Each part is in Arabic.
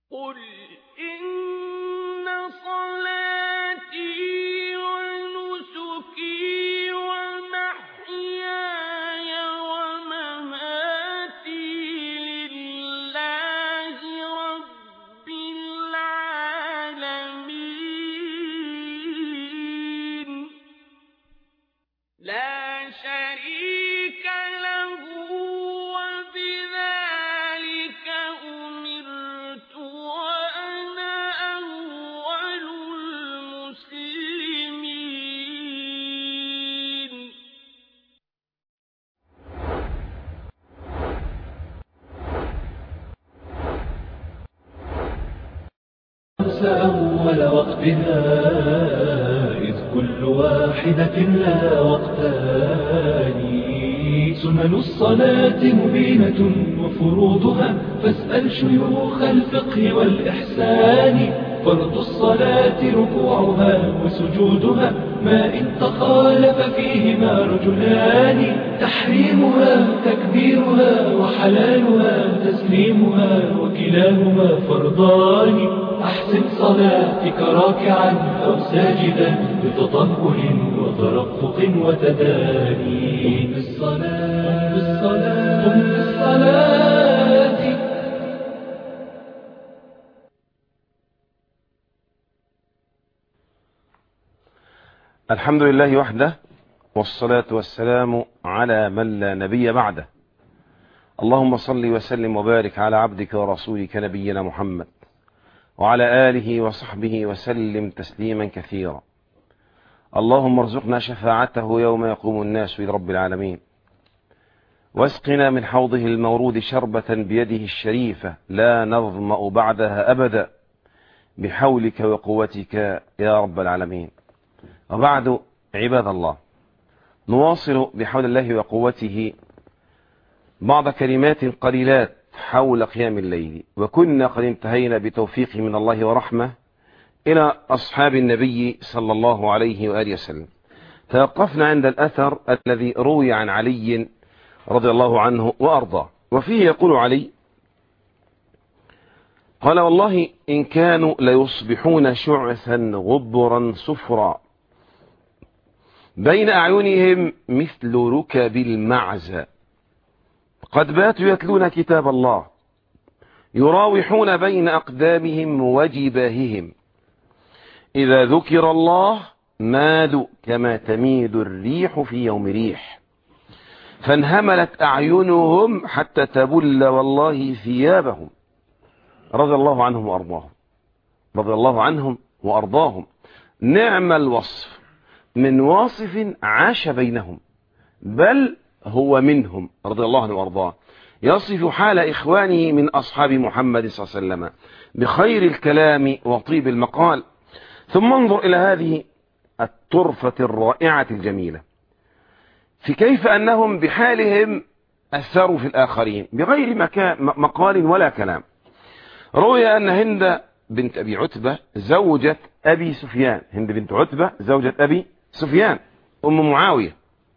قل إن صلاتي ونسكي ومحياي ومماتي لله رب العالمين لا شريك له وبذلك أمرت وأنا أول المسلمين. أول وقتها إذ كل واحدة لا وقتان سنن الصلاة مبينة وفروضها فاسأل شيوخ الفقه والإحسان فرض الصلاة ركوعها وسجودها ما إن تخالف فيهما رجلان تحريمها تكبيرها وحلالها تسليمها وكلاهما فرضان أحسن صلاتك راكعا أو ساجدا بتطهر وترفق وتداني قم بالصلاة قم بالصلاة. الحمد لله وحده والصلاة والسلام على من لا نبي بعده. اللهم صل وسلم وبارك على عبدك ورسولك نبينا محمد وعلى آله وصحبه وسلم تسليما كثيرا. اللهم ارزقنا شفاعته يوم يقوم الناس لرب العالمين، واسقنا من حوضه المورود شربة بيده الشريفة لا نظمأ بعدها أبدا بحولك وقوتك يا رب العالمين. وبعد، عباد الله، نواصل بحول الله وقوته بعض كلمات قليلات حول قيام الليل، وكنا قد انتهينا بتوفيق من الله ورحمة إلى أصحاب النبي صلى الله عليه وآله وسلم. توقفنا عند الأثر الذي روي عن علي رضي الله عنه وأرضاه، وفيه يقول علي: قال: والله إن كانوا ليصبحون شعثا غبرا صفرا بين أعينهم مثل ركب المعزى قد باتوا يتلون كتاب الله يراوحون بين أقدامهم وجباههم إذا ذكر الله مادوا كما تميد الريح في يوم ريح فانهملت أعينهم حتى تبل والله ثيابهم. رضي الله عنهم وأرضاهم، رضي الله عنهم وأرضاهم. نعم الوصف من واصف عاش بينهم، بل هو منهم رضي الله عنه وارضاه، يصف حال إخوانه من أصحاب محمد صلى الله عليه وسلم بخير الكلام وطيب المقال. ثم انظر إلى هذه الطرفة الرائعة الجميلة في كيف أنهم بحالهم أثروا في الآخرين بغير مقال ولا كلام. روي أن هند بنت أبي عتبة زوجة أبي سفيان، هند بنت عتبة زوجة أبي سفيان أم معاوية،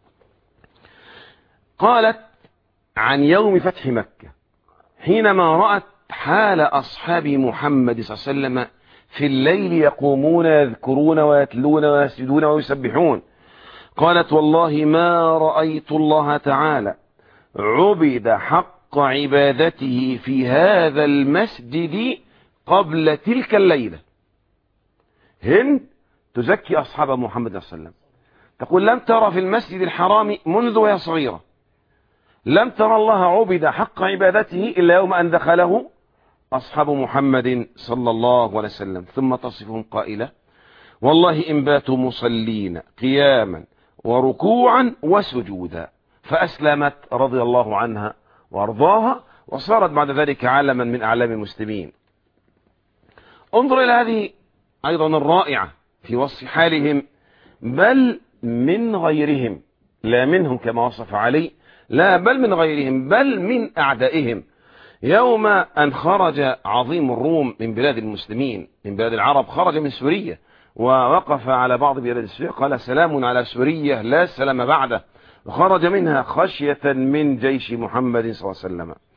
قالت عن يوم فتح مكة حينما رأت حال أصحاب محمد صلى الله عليه وسلم في الليل يقومون يذكرون ويتلون ويسجدون ويسبحون، قالت: والله ما رأيت الله تعالى عبد حق عبادته في هذا المسجد قبل تلك الليلة. هند تزكي أصحاب محمد صلى الله عليه وسلم، تقول: لم ترى في المسجد الحرام منذ وهي صغيرة، لم ترى الله عبد حق عبادته إلا يوم أن دخله أصحاب محمد صلى الله عليه وسلم. ثم تصفهم قائلة: والله إن باتوا مصلين قياما وركوعا وسجودا. فأسلمت رضي الله عنها وارضاها، وصارت بعد ذلك علما من أعلام المسلمين. انظر إلى هذه أيضا الرائعة في وصف حالهم، بل من غيرهم، لا منهم كما وصف علي، لا بل من غيرهم، بل من أعدائهم. يوم أن خرج عظيم الروم من بلاد المسلمين، من بلاد العرب، خرج من سوريا ووقف على بعض بلاد سوريا، قال: سلام على سوريا لا سلام بعده، وخرج منها خشية من جيش محمد صلى الله عليه وسلم.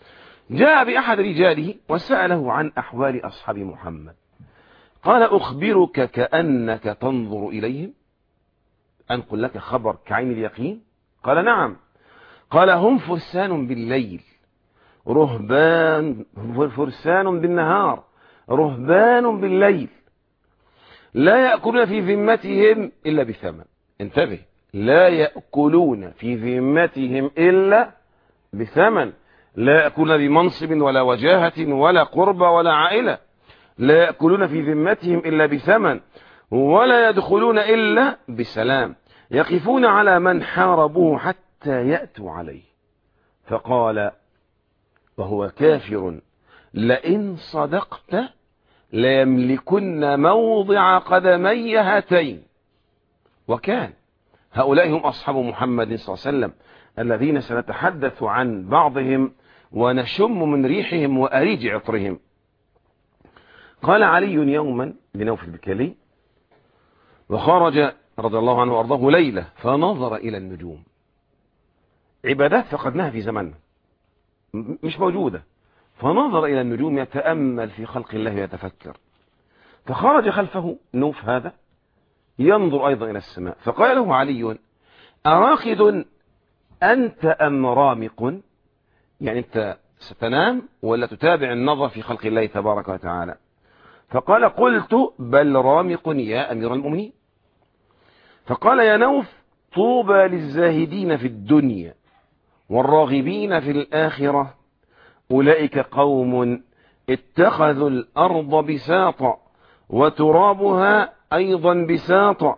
جاء بأحد رجاله وسأله عن أحوال أصحاب محمد. قال أخبرك كأنك تنظر إليهم، أنقل لك خبر كعين اليقين؟ قال نعم. قال هم فرسان بالليل رهبان، فرسان بالنهار رهبان بالليل، لا يأكلون في ذمتهم إلا بثمن. انتبه، لا يأكلون في ذمتهم إلا بثمن، لا يأكلون بمنصب ولا وجاهة ولا قربة ولا عائلة، لا يأكلون في ذمتهم إلا بثمن، ولا يدخلون إلا بسلام، يقفون على من حاربوه حتى يأتوا عليه. فقال وهو كافر لئن صدقت ليملكن موضع قدمي هاتين. وكان هؤلاء هم أصحاب محمد صلى الله عليه وسلم الذين سنتحدث عن بعضهم ونشم من ريحهم وأريج عطرهم. قال علي يوما لنوف البكالي وخرج رضي الله عنه وأرضاه ليلة فنظر إلى النجوم، عبادات فقدناها في زماننا مش موجودة، فنظر إلى النجوم يتأمل في خلق الله ويتفكر، فخرج خلفه نوف هذا ينظر أيضا إلى السماء، فقال له علي أراقد أنت أم رامق؟ يعني أنت ستنام ولا تتابع النظر في خلق الله تبارك وتعالى؟ فقال قلت بل رامق يا أمير المؤمنين. فقال يا نوف طوبى للزاهدين في الدنيا والراغبين في الآخرة، أولئك قوم اتخذوا الأرض بساطا وترابها أيضا بساطا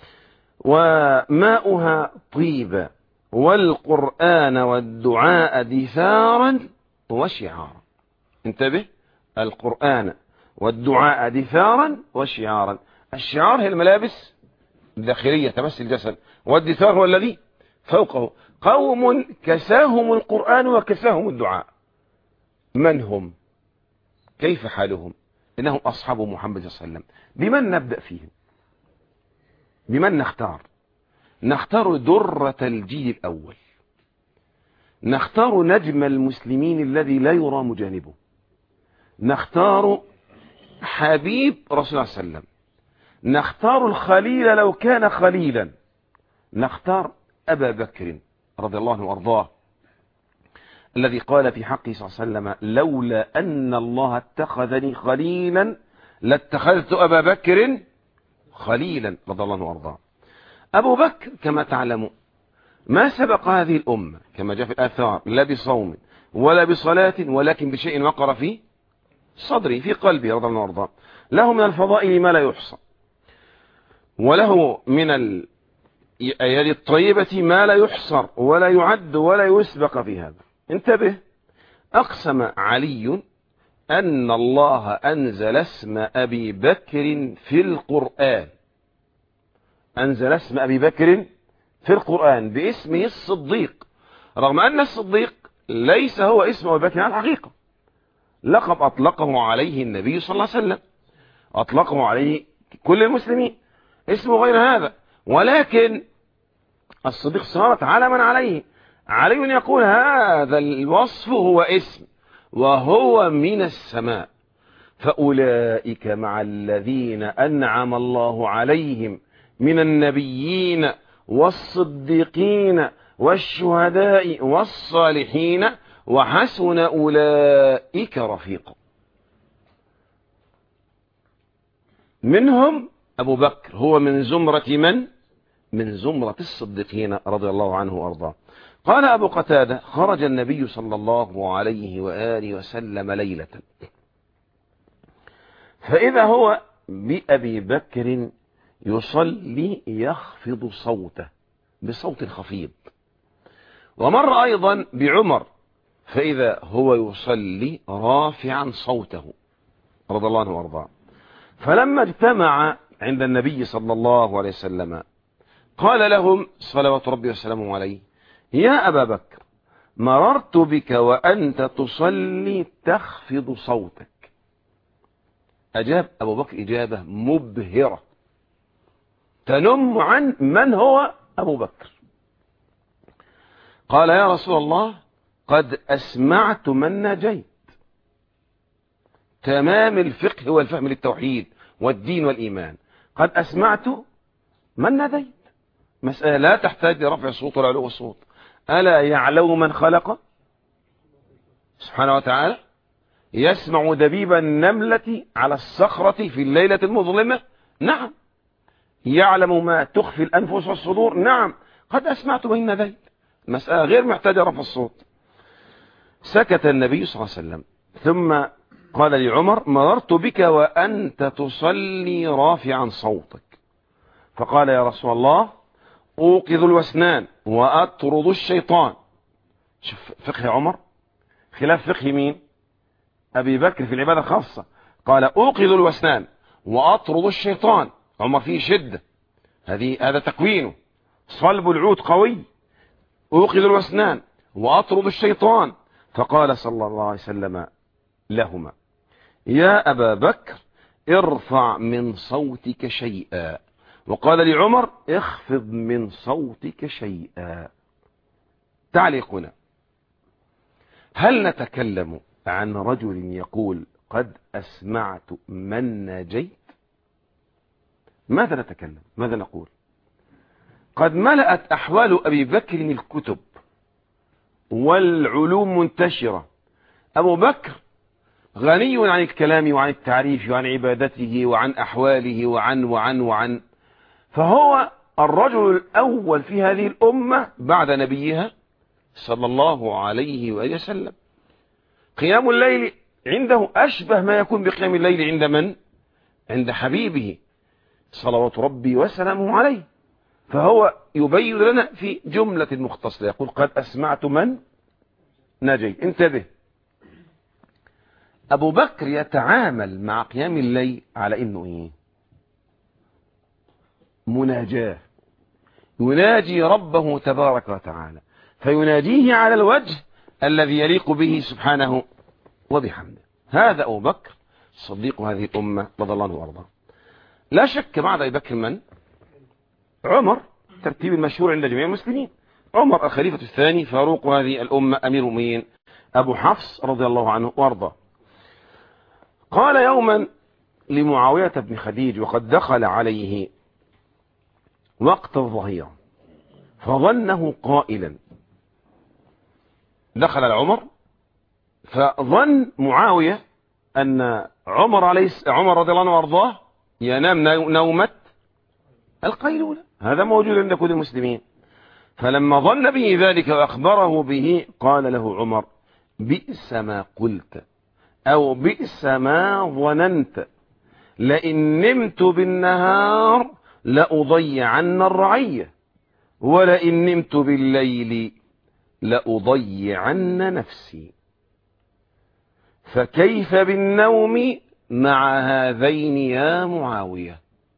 وماؤها طيبا والقرآن والدعاء دثارا وشعارا. انتبه، القرآن والدعاء دثارا وشعارا. الشعار هي الملابس الداخلية تمس الجسد، والدثار هو الذي فوقه. قوم كساهم القرآن وكساهم الدعاء. من هم؟ كيف حالهم؟ إنهم أصحاب محمد صلى الله عليه وسلم. بمن نبدأ فيهم؟ بمن نختار؟ نختار درة الجيل الأول، نختار نجم المسلمين الذي لا يرى مجانبه، نختار حبيب رسول الله صلى الله عليه وسلم، نختار الخليل لو كان خليلا، نختار أبا بكر رضي الله عنه وأرضاه الذي قال في حقه صلى الله عليه وسلم لولا أن الله اتخذني خليلا لاتخذت أبا بكر خليلا رضي الله عنه وأرضاه. أبو بكر كما تعلمون ما سبق هذه الأمة كما جاء في الآثار لا بصوم ولا بصلاة، ولكن بشيء وقر في صدري في قلبي رضي الله عنه وأرضاه. له من الفضائل ما لا يحصى، وله من الأيادي الطيبة ما لا يحصر ولا يعد ولا يسبق في هذا. انتبه، أقسم علي أن الله أنزل اسم أبي بكر في القرآن، أنزل اسم أبي بكر في القرآن باسمه الصديق، رغم أن الصديق ليس هو اسم أبي بكر على الحقيقة، لقب أطلقه عليه النبي صلى الله عليه وسلم، أطلقه عليه كل المسلمين، اسمه غير هذا، ولكن الصديق صارت علما عليه. علي يقول هذا الوصف هو اسم وهو من السماء، فأولئك مع الذين أنعم الله عليهم من النبيين والصديقين والشهداء والصالحين وحسن أولئك رفيقا. منهم أبو بكر، هو من زمرة من؟ من زمرة الصديقين رضي الله عنه وأرضاه. قال أبو قتادة خرج النبي صلى الله عليه وآله وسلم ليلة فإذا هو بأبي بكر يصلي يخفض صوته بصوت خفيض، ومر أيضا بعمر فإذا هو يصلي رافعا صوته رضي الله عنه وأرضاه. فلما اجتمع عند النبي صلى الله عليه وسلم قال لهم صلوات ربي وسلامه عليه يا أبا بكر مررت بك وأنت تصلي تخفض صوتك. أجاب أبو بكر إجابة مبهرة تنم عن من هو أبو بكر. قال يا رسول الله قد أسمعت من نجيت. تمام الفقه والفهم للتوحيد والدين والإيمان. قد أسمعت من نجيت، مسألة لا تحتاج لرفع الصوت ولا علو الصوت. ألا يعلم من خلق سبحانه وتعالى؟ يسمع دبيب النملة على الصخرة في الليلة المظلمة؟ نعم. يعلم ما تخفي الأنفس والصدور؟ نعم. قد أسمعت من نجيت، مسألة غير محتاجة رفع الصوت. سكت النبي صلى الله عليه وسلم ثم قال لعمر: مررت بك وأنت تصلي رافعا صوتك، فقال: يا رسول الله، أوقظ الوسنان وأطرد الشيطان. شوف فقه عمر خلاف فقه مين؟ أبي بكر في العبادة الخاصة. قال: أوقظ الوسنان وأطرد الشيطان. عمر فيه شدة، هذا تكوينه، صلب العود قوي. أوقظ الوسنان وأطرد الشيطان. فقال صلى الله عليه وسلم لهما: يا أبا بكر، ارفع من صوتك شيئا. وقال لعمر: اخفض من صوتك شيئا. تعليقنا: هل نتكلم عن رجل يقول قد أسمعت من نجيت؟ ماذا نتكلم؟ ماذا نقول؟ قد ملأت أحوال أبي بكر الكتب والعلوم منتشرة. أبو بكر غني عن الكلام وعن التعريف وعن عبادته وعن أحواله وعن فهو الرجل الأول في هذه الأمة بعد نبيها صلى الله عليه وآله وسلم. قيام الليل عنده أشبه ما يكون بقيام الليل عند من؟ عند حبيبه صلوات ربي وسلامه عليه. فهو يبين لنا في جملة مختصرة، يقول: قد أسمعت من نجيت. انتبه، أبو بكر يتعامل مع قيام الليل على إنه إيه؟ مناجاة، يناجي ربه تبارك وتعالى، فيناجيه على الوجه الذي يليق به سبحانه وبحمده. هذا أبو بكر صديق هذه الأمة رضي الله عنه وارضاه. لا شك بعد أبي بكر من؟ عمر، ترتيب المشهور عند جميع المسلمين. عمر الخليفة الثاني فاروق هذه الأمة، أمير المؤمنين أبو حفص رضي الله عنه وارضاه. قال يوما لمعاوية بن خديج وقد دخل عليه وقت الظهيرة فظنه قائلا. دخل عمر فظن معاوية أن عمر رضي الله عنه وارضاه ينام نومة القيلولة. هذا موجود عند كل المسلمين. فلما ظن به ذلك وأخبره به قال له عمر: بئس ما قلت أو بئس ما ظننت، لئن نمت بالنهار لأضيعن الرعية، ولئن نمت بالليل لأضيعن نفسي، فكيف بالنوم مع هذين يا معاوية؟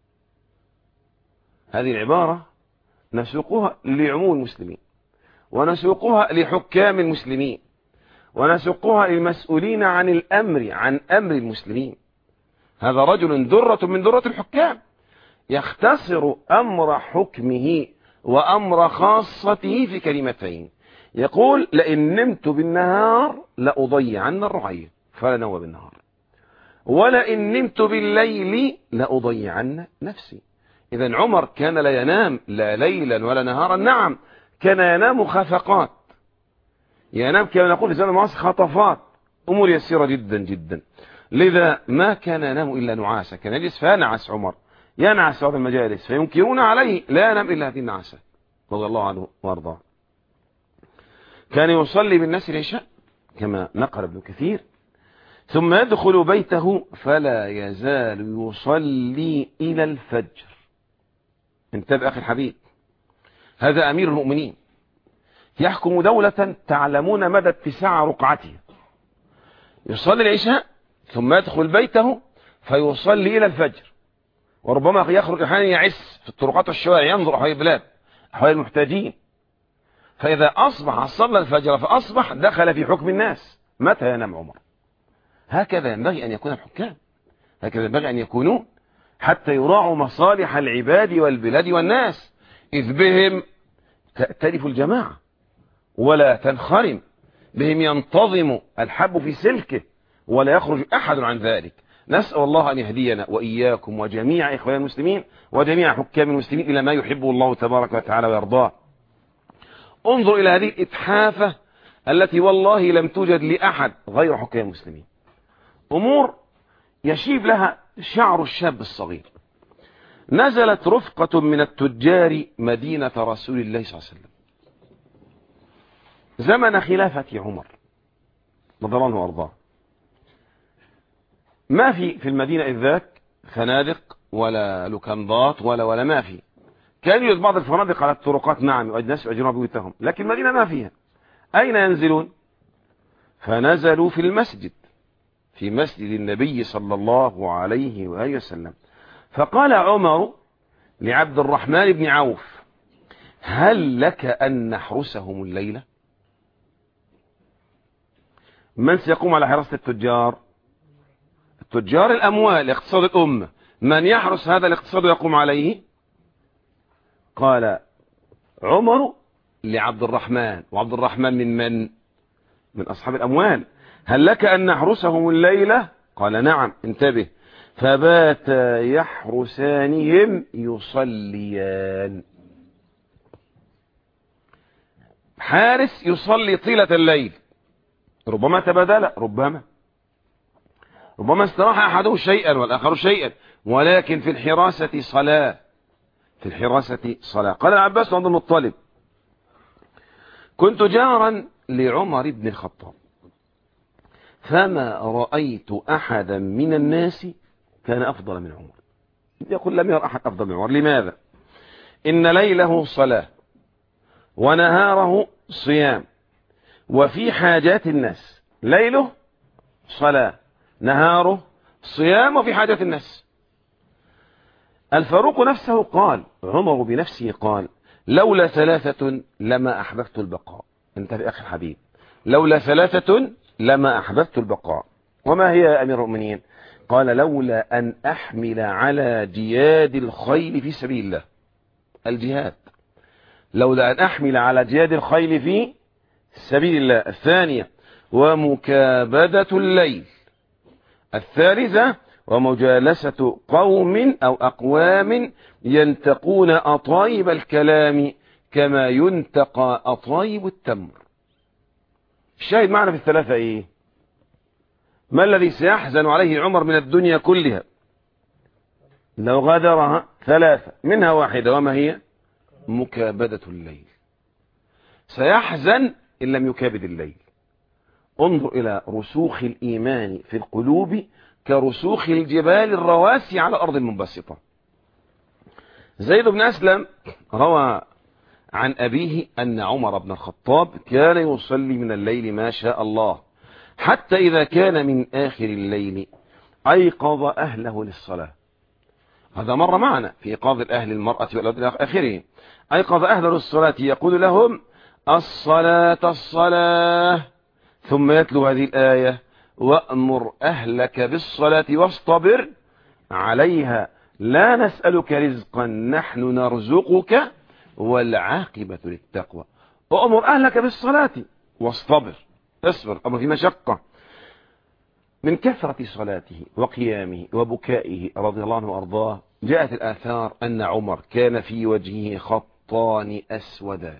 هذه العبارة نسوقها لعموم المسلمين، ونسوقها لحكام المسلمين، ونسوقها للمسؤولين عن أمر المسلمين. هذا رجل درة من درة الحكام، يختصر أمر حكمه وأمر خاصته في كلمتين، يقول: لئن نمت بالنهار لأضيعن الرعية، فلا نوم بالنهار، ولئن نمت بالليل لأضيعن نفسي. إذن عمر كان لا ينام لا ليلا ولا نهارا. نعم، كان ينام خفقات، ينام كما نقول في زمن المعاصر خطفات، أمور يسيرة جدا جدا. لذا ما كان ينام إلا نعاسة، كان يجلس فينعس عمر، ينعس بعض المجالس فينكرون عليه لا ينام إلا هذه النعسة رضي الله عنه وارضاه. كان يصلي بالناس العشاء كما نقل ابن كثير، ثم يدخل بيته فلا يزال يصلي إلى الفجر. انتبه أخي الحبيب، هذا أمير المؤمنين يحكم دولة تعلمون مدى اتساع رقعتها. يصلي العشاء ثم يدخل بيته فيصلي إلى الفجر، وربما يخرج أحيانا يعس في الطرقات والشوارع ينظر حوالي البلاد حوالي المحتاجين. فإذا أصبح صلى الفجر فأصبح دخل في حكم الناس. متى ينام عمر؟ هكذا ينبغي أن يكون الحكام، هكذا ينبغي أن يكونوا، حتى يراعوا مصالح العباد والبلاد والناس، إذ بهم تأتلف الجماعة ولا تنخرم. بهم ينتظم الحب في سلكه ولا يخرج أحد عن ذلك. نسأل الله أن يهدينا وإياكم وجميع إخوان المسلمين وجميع حكام المسلمين إلى ما يحبه الله تبارك وتعالى ويرضاه. انظر إلى هذه الإتحافة التي والله لم توجد لأحد غير حكام المسلمين. أمور يشيب لها شعر الشاب الصغير. نزلت رفقة من التجار مدينة رسول الله صلى الله عليه وسلم زمن خلافة عمر رضي الله عنه وارضاه. ما في المدينة إذ ذاك فنادق ولا لوكندات ولا ما في. كان يوجد بعض الفنادق على الطرقات، نعم، الناس يؤجرون بيوتهم، لكن المدينة ما فيها. أين ينزلون؟ فنزلوا في المسجد، في مسجد النبي صلى الله عليه وآله وسلم. فقال عمر لعبد الرحمن بن عوف: هل لك أن نحرسهم الليلة؟ من سيقوم على حراسة التجار؟ التجار الأموال، اقتصاد الأمة. من يحرس هذا الاقتصاد ويقوم عليه؟ قال عمر لعبد الرحمن، وعبد الرحمن من أصحاب الأموال. هل لك أن نحرسهم الليلة؟ قال نعم. انتبه: فبات يحرسانهم يصليان. حارس يصلي طيلة الليل، ربما تبادل، ربما استراح أحده شيئا والآخر شيئا، ولكن في الحراسة صلاة، في الحراسة صلاة. قال العباس بن عبد المطلب: كنت جارا لعمر بن الخطاب فما رأيت أحدا من الناس كان أفضل من عمر. يقول لم يرى أحد أفضل من عمر. لماذا؟ إن ليله صلاة ونهاره صيام، وفي حاجات الناس. ليله صلاة، نهاره صيام، وفي حاجات الناس. الفاروق نفسه قال، عمر بنفسه قال: لولا ثلاثة لما أحببت البقاء. انتبه أخي الحبيب، لولا ثلاثة لما أحببت البقاء. وما هي يا أمير المؤمنين؟ قال: لولا أن أحمل على جياد الخيل في سبيل الله. الجهاد، لولا أن أحمل على جياد الخيل في سبيل الله. الثانية: ومكابدة الليل. الثالثة: ومجالسة قوم أو أقوام ينتقون أطايب الكلام كما ينتقى أطايب التمر. الشاهد معنا في الثلاثة إيه؟ ما الذي سيحزن عليه عمر من الدنيا كلها لو غادرها؟ ثلاثة، منها واحدة، وما هي؟ مكابدة الليل. سيحزن إن لم يكابد الليل. انظر إلى رسوخ الإيمان في القلوب كرسوخ الجبال الرواسي على الأرض المنبسطة. زيد بن أسلم روى عن أبيه أن عمر بن الخطاب كان يصلي من الليل ما شاء الله، حتى إذا كان من آخر الليل أيقظ أهله للصلاة. هذا مر معنا في إيقاظ الأهل، المرأة والأولاد إلى آخره. أيقظ أهله للصلاة يقول لهم: الصلاة الصلاة، ثم يتلو هذه الآية: وأمر أهلك بالصلاة واصطبر عليها لا نسألك رزقا نحن نرزقك والعاقبة للتقوى. وأمر أهلك بالصلاة واصطبر، اصبر، أمر في مشقة. من كثرة صلاته وقيامه وبكائه رضي الله عنه وأرضاه جاءت الآثار أن عمر كان في وجهه خطان أسودان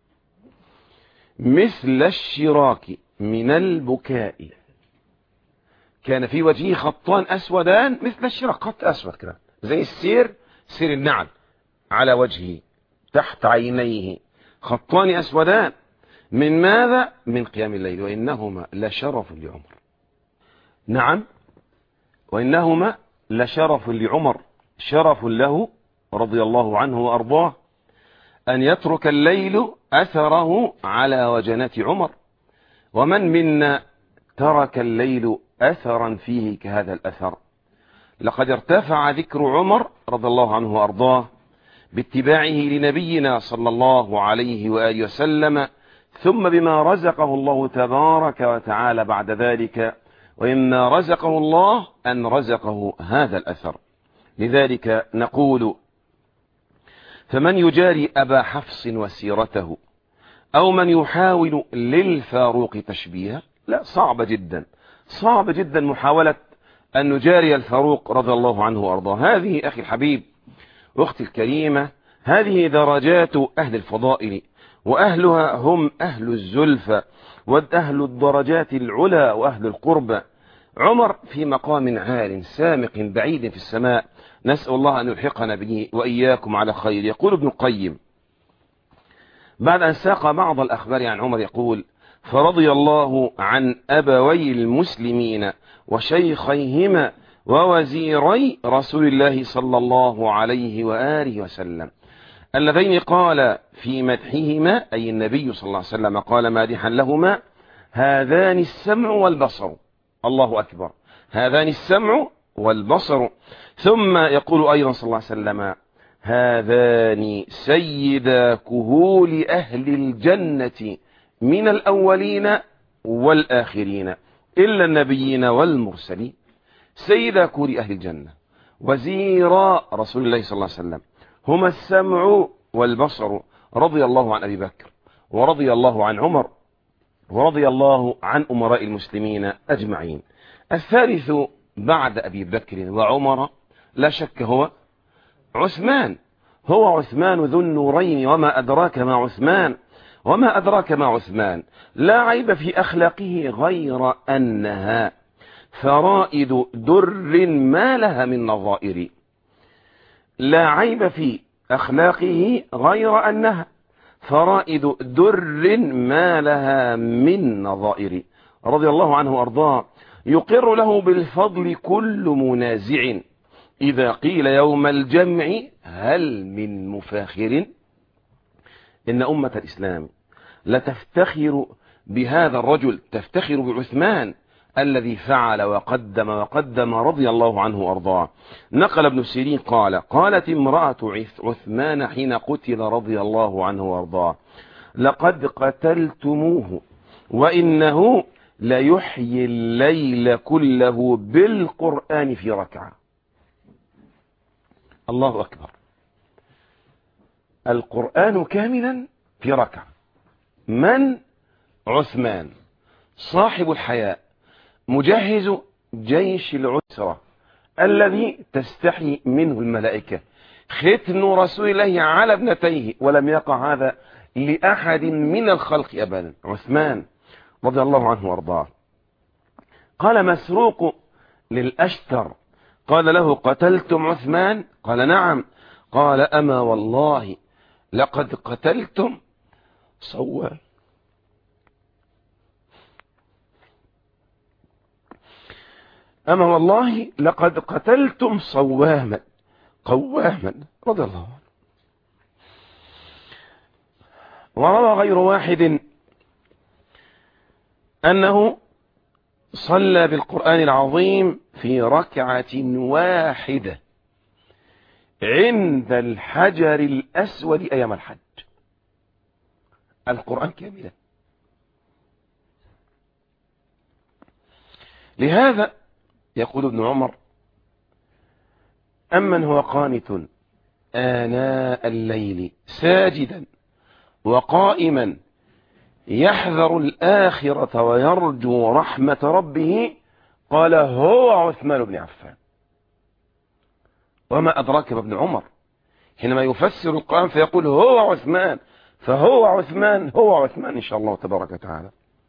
مثل الشراك من البكاء. كان في وجهه خطان أسودان مثل الشراك، خط أسود كده زي السير، سير النعل على وجهه تحت عينيه، خطان أسودان. من ماذا؟ من قيام الليل. وإنهما لشرف لعمر. نعم، وإنهما لشرف لعمر، شرف له رضي الله عنه وأرضاه أن يترك الليل أثره على وجنات عمر. ومن منا ترك الليل أثرا فيه كهذا الأثر؟ لقد ارتفع ذكر عمر رضي الله عنه وأرضاه باتباعه لنبينا صلى الله عليه وآله وسلم، ثم بما رزقه الله تبارك وتعالى بعد ذلك، وإما رزقه الله أن رزقه هذا الأثر. لذلك نقول: فمن يجاري أبا حفص وسيرته أو من يحاول للفاروق تشبيها. لا، صعب جدا، صعب جدا محاولة أن نجاري الفاروق رضي الله عنه وأرضاه. هذه أخي الحبيب أختي الكريمة، هذه درجات أهل الفضائل، وأهلها هم أهل الزلفى وأهل الدرجات العلى وأهل القربى. عمر في مقام عال سامق بعيد في السماء، نسأل الله أن يلحقنا به وإياكم على خير. يقول ابن القيم بعد أن ساق بعض الأخبار عن عمر يقول: فرضي الله عن أبوي المسلمين وشيخيهما ووزيري رسول الله صلى الله عليه وآله وسلم، اللذين قال في مدحهما، أي النبي صلى الله عليه وسلم قال مادحا لهما: هذان السمع والبصر. الله أكبر، هذان السمع والبصر. ثم يقول أيضا صلى الله عليه وسلم: هذان سيدا كهول أهل الجنة من الأولين والآخرين إلا النبيين والمرسلين. سيدا كهول أهل الجنة وزيرا رسول الله صلى الله عليه وسلم هما السمع والبصر. رضي الله عن أبي بكر، ورضي الله عن عمر، ورضي الله عن أمراء المسلمين أجمعين. الثالث بعد أبي بكر وعمر لا شك هو عثمان. هو عثمان ذو النورين. وما أدراك ما عثمان، وما أدراك ما عثمان. لا عيب في أخلاقه غير أنها فرائد در ما لها من نظائر. لا عيب في أخلاقه غير أنها فرائد در ما لها من نظائر. رضي الله عنه وأرضاه. يقر له بالفضل كل منازع، إذا قيل يوم الجمع هل من مفاخر. إن أمة الإسلام لتفتخر بهذا الرجل، تفتخر بعثمان الذي فعل وقدم رضي الله عنه وأرضاه. نقل ابن سيرين قال: قالت امرأة عثمان حين قتل رضي الله عنه وأرضاه: لقد قتلتموه وإنه ليحيي الليل كله بالقرآن في ركعة. الله أكبر، القرآن كاملا في ركعة. من؟ عثمان صاحب الحياء، مجهز جيش العسرة الذي تستحي منه الملائكة، ختن رسول الله على ابنتيه، ولم يقع هذا لأحد من الخلق أبدا. عثمان رضي الله عنه وارضاه. قال مسروق للأشتر قال له: قتلتم عثمان؟ قال: نعم. قال: أما والله لقد قتلتم صوام. أما والله لقد قتلتم صواما قواما. رضي الله عنه. وروى غير واحد أنه صلى بالقرآن العظيم في ركعة واحدة عند الحجر الأسود أيام الحج. القرآن كاملا. لهذا يقول ابن عمر: أمن هو قانت آناء الليل ساجدا وقائما يحذر الآخرة ويرجو رحمة ربه، قال: هو عثمان بن عفان. وما أدراك ابن عمر حينما يفسر القرآن فيقول هو عثمان، فهو عثمان، هو عثمان إن شاء الله تبارك وتعالى.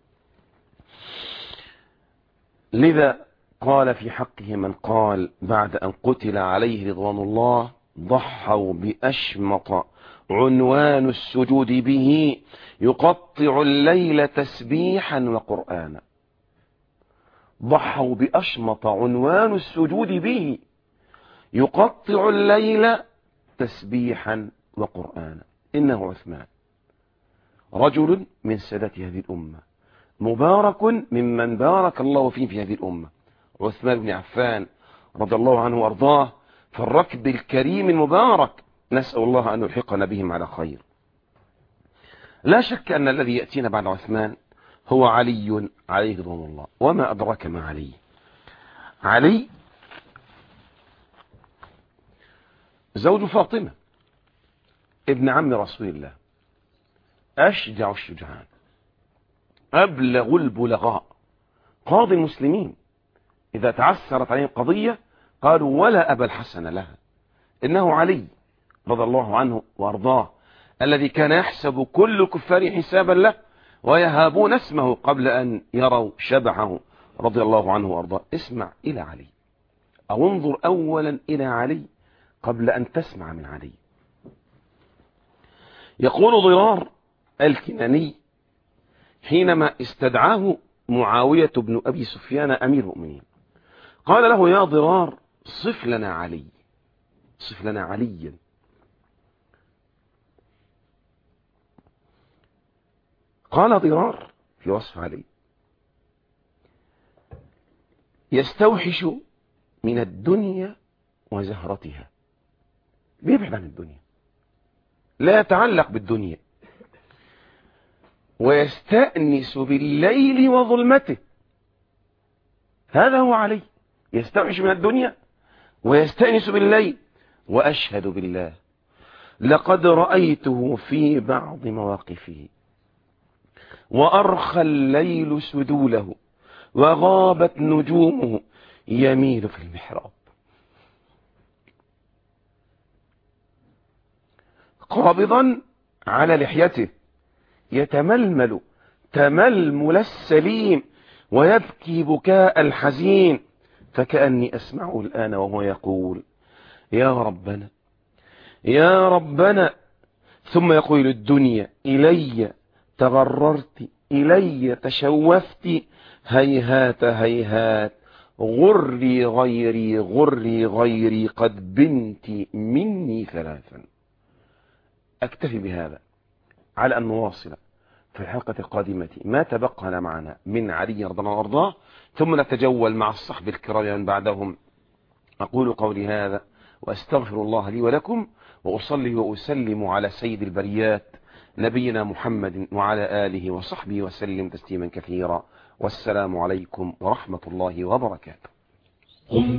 لذا قال في حقه من قال بعد أن قتل عليه رضوان الله: ضحوا بأشمط عنوان السجود به يقطع الليل تسبيحا وقرآنا. ضحوا بأشمط عنوان السجود به يقطع الليل تسبيحا وقرآنا. إنه عثمان رجل من سادات هذه الأمة، مبارك ممن بارك الله فيه في هذه الأمة. عثمان بن عفان رضي الله عنه وارضاه، فالركب الكريم المبارك، نسأل الله أن يلحقنا بهم على خير. لا شك أن الذي يأتينا بعد عثمان هو علي عليه رضوان الله. وما أدراك ما علي؟ علي زوج فاطمة ابن عم رسول الله أشجع الشجعان، أبلغ البلغاء، قاضي المسلمين إذا تعسرت عليهم قضية قالوا ولا أبا الحسن لها، إنه علي رضي الله عنه وأرضاه الذي كان يحسب كل الكفار حسابا له ويهابون اسمه قبل أن يروا شبحه رضي الله عنه وأرضاه. اسمع إلى علي، أو انظر أولا إلى علي قبل أن تسمع من علي. يقول ضرار الكناني حينما استدعاه معاوية بن أبي سفيان أمير المؤمنين، قال له يا ضرار صف لنا علي، صف لنا عليا. قال ضرار في وصف علي يستوحش من الدنيا وزهرتها، بيبعد عن الدنيا، لا يتعلق بالدنيا، ويستأنس بالليل وظلمته. هذا هو علي، يستوحش من الدنيا ويستأنس بالليل. وأشهد بالله لقد رأيته في بعض مواقفه وأرخى الليل سدوله وغابت نجومه يميل في المحراب قابضا على لحيته يتململ تململ السليم ويبكي بكاء الحزين، فكأني أسمعه الآن وهو يقول يا ربنا يا ربنا، ثم يقول الدنيا إلي تغررت إلي تشوفت، هيهات هيهات غري غيري غري غيري قد بنت مني ثلاثا. أكتفي بهذا على أن نواصل في الحلقة القادمة ما تبقى معنا من علي رضي الله عنه وارضاه، ثم نتجول مع الصحب الكرام من بعدهم. أقول قولي هذا وأستغفر الله لي ولكم، وأصلي وأسلم على سيد البريات نبينا محمد وعلى آله وصحبه وسلم تسليما كثيرا، والسلام عليكم ورحمة الله وبركاته. قم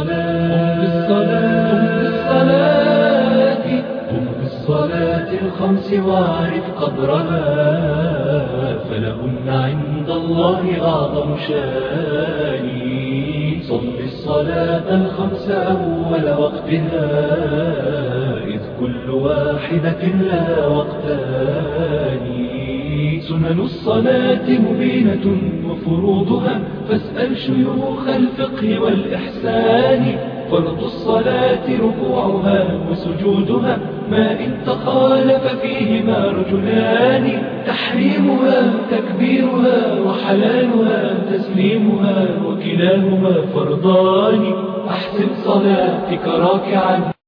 بالصلاة الخمس واعرف قدرها، فلهن عند الله أعظم شاني. صل الصلاة الخمس أول وقتها، إذ كل واحدة لها وقتان. سنن الصلاة مبينة وفروضها، فاسأل شيوخ الفقه والإحسان. فرض الصلاة ركوعها وسجودها، ما إن تخالف فيهما رجلان. تحريمها تكبيرها وحلالها تسليمها، وكلاهما فرضان. أحسن صلاتك راكعا